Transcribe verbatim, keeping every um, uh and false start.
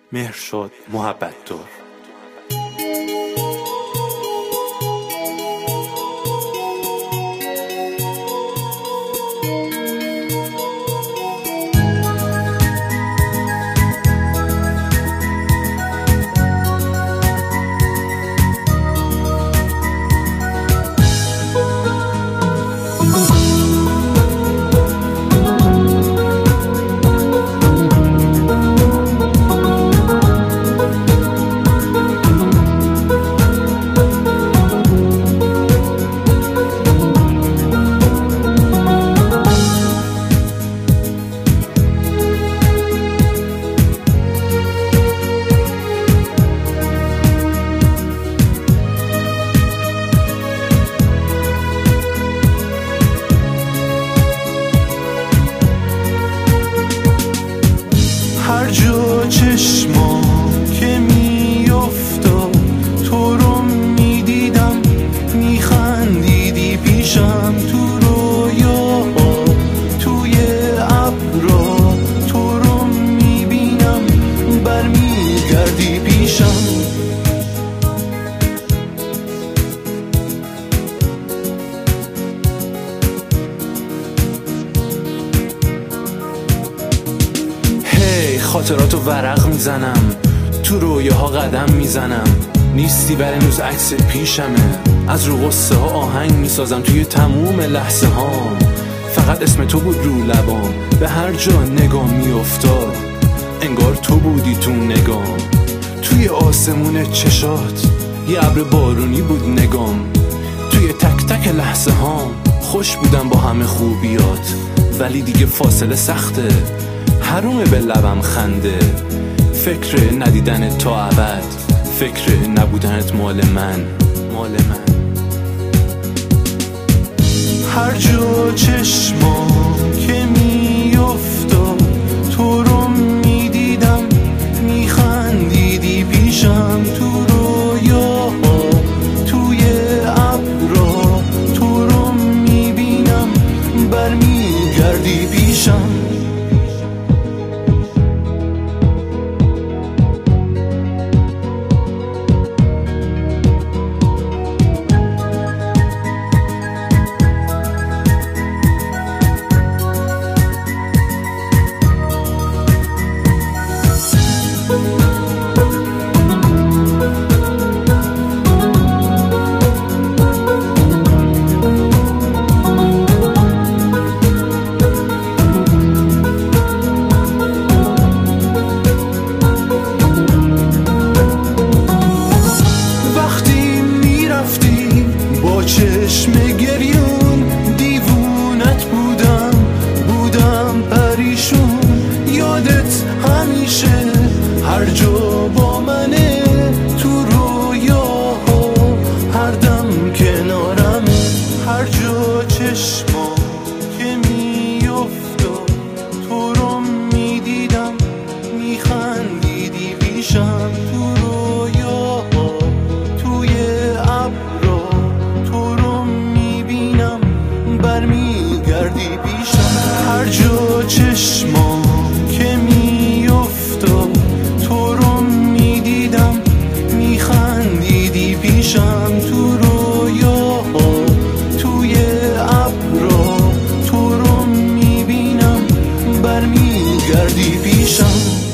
مهرشاد محبت‌دار. هر جا چشمام که میافتاد تو رو میدیدم، میخندیدی پیشم تو رویاها، توی ابرا تو رو میبینم، برمیگردی پیشم. خاطراتو ورق میزنم، تو رویاها قدم میزنم، نیستی بر امروز عکس پیشمه، از رو غصه ها آهنگ میسازم توی تموم لحظه هام، فقط اسم تو بود رو لبام، به هر جا نگاه میافتاد انگار تو بودی تو نگام، توی آسمون چشات یه ابر بارونی بود نگام، توی تک تک لحظه هام خوش بودم با همه خوبیات، ولی دیگه فاصله سخته، حرومه به لبم خنده، فکر ندیدنت تا ابد، فکر نبودنت مال من، مال من. هر جا چشمام که میافتاد تو رو میدیدم، میخندیدی پیشم تو رویاها، توی ابرا تو رو میبینم، برمیگردی پیشم. چشم گریون دیوونت بودم، بودم پریشون، یادت همیشه هر جا با منه، تو رویاها هر دم کنارم، هر جا چشمام که میافتاد تو رو میدیدم، میخندیدی پیشم تو رویاها، توی ابرا برمیگردی پیشم. هر جا چشمام که میافتاد تو رو میدیدم، میخندیدی پیشم تو رویاها، توی ابرا تو رو میبینم، برمیگردی پیشم.